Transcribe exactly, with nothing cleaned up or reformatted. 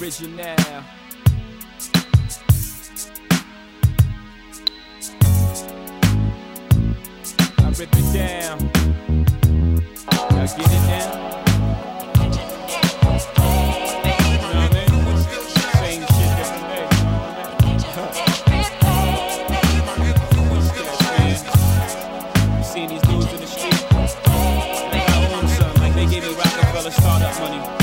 original. I rip it down. Y'all get it down? Seeing these dudes in the street, like I own something, like they gave me Rockefeller startup money.